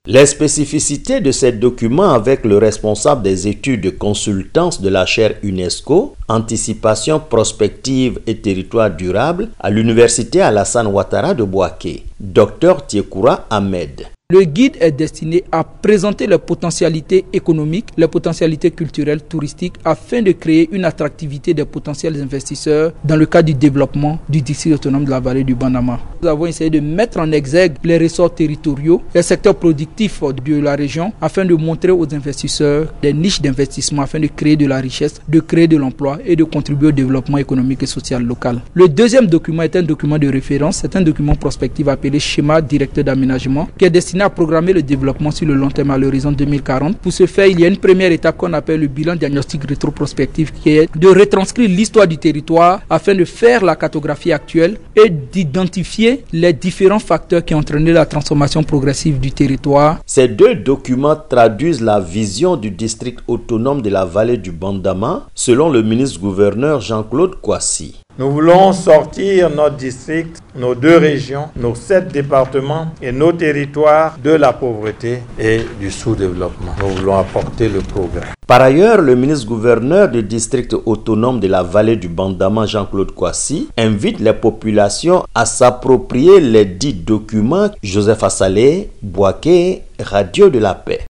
Les spécificités de ces documents avec le responsable des études de consultance de la chaire UNESCO, Anticipation prospective et territoire durable à l'université Alassane Ouattara de Bouaké, Dr Tiekoura Ahmed. Le guide est destiné à présenter les potentialités économiques, les potentialités culturelles, touristiques, afin de créer une attractivité des potentiels investisseurs dans le cadre du développement du district autonome de la vallée du Bandama. Nous avons essayé de mettre en exergue les ressorts territoriaux, les secteurs productifs de la région, afin de montrer aux investisseurs des niches d'investissement, afin de créer de la richesse, de créer de l'emploi et de contribuer au développement économique et social local. Le deuxième document est un document de référence, c'est un document prospectif appelé schéma directeur d'aménagement, qui est destiné à programmer le développement sur le long terme à l'horizon 2040. Pour ce faire, il y a une première étape qu'on appelle le bilan diagnostic rétroprospectif qui est de retranscrire l'histoire du territoire afin de faire la cartographie actuelle et d'identifier les différents facteurs qui ont entraîné la transformation progressive du territoire. Ces deux documents traduisent la vision du district autonome de la vallée du Bandama selon le ministre-gouverneur Jean-Claude Kouassi. Nous voulons sortir notre district, nos 2 régions, nos 7 départements et nos territoires de la pauvreté et du sous-développement. Nous voulons apporter le progrès. Par ailleurs, le ministre-gouverneur du district autonome de la vallée du Bandama, Jean-Claude Kouassi, invite les populations à s'approprier les dits documents. Joseph Assalé, Bouaké, Radio de la Paix.